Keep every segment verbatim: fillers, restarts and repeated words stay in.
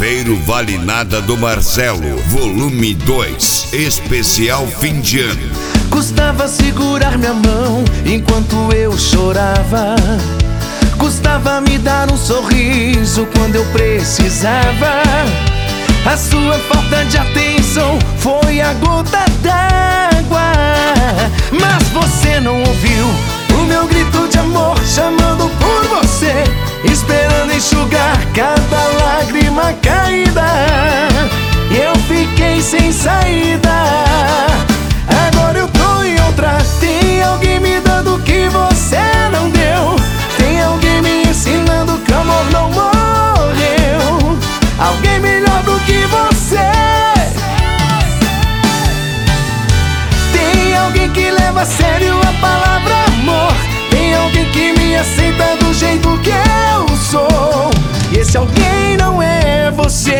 Chaveiro Vale Nada do Marcelo, volume dois, especial fim de ano. Custava segurar minha mão enquanto eu chorava. Custava me dar um sorriso quando eu precisava. A sua falta de atenção foi a gota d'água. Mas você não ouviu o meu grito de amor chamando por você, esperando enxugar cada lágrima caída. E eu fiquei sem saída. Agora eu tô em outra. Tem alguém me dando o que você não deu. Tem alguém me ensinando que o amor não morreu. Alguém melhor do que você. Tem alguém que leva a sério a palavra amor. Tem alguém que me aceita do jeito que eu sou. E esse alguém não é você.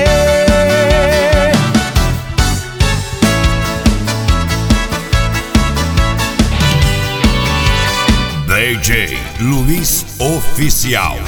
D J Luiz Oficial.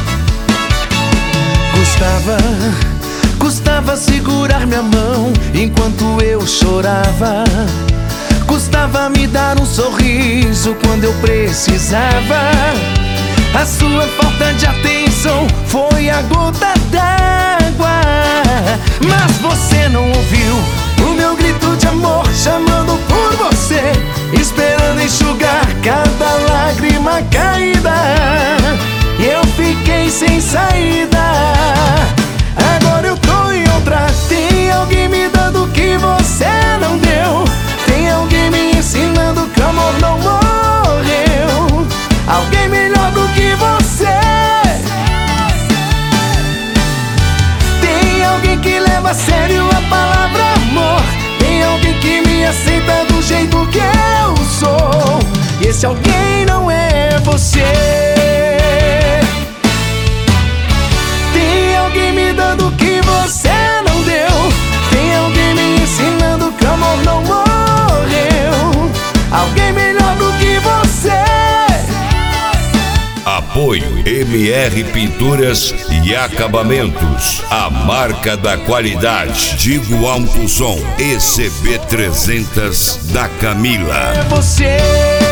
Custava, custava segurar minha mão enquanto eu chorava. Custava me dar um sorriso quando eu precisava. A sua falta de atenção foi a gota d'água. Mas você não ouviu o meu grito de amor chamando por você, esperando enxugar cada lágrima caída. E eu fiquei sem saída. Agora eu tô em outra. Tem alguém me dando o que você não deu. Tem alguém me ensinando que o amor não morreu. Alguém melhor do que você. Tem alguém que leva a sério a palavra amor. Tem alguém que me aceita do jeito que eu sou. E esse alguém não é você. Tem alguém me dando o que você não deu. Tem alguém me ensinando que o amor não morreu. Alguém melhor do que você. Apoio M R Pinturas e Acabamentos, a marca da qualidade. Digo Alto Som E C B trezentos da Camila. É você.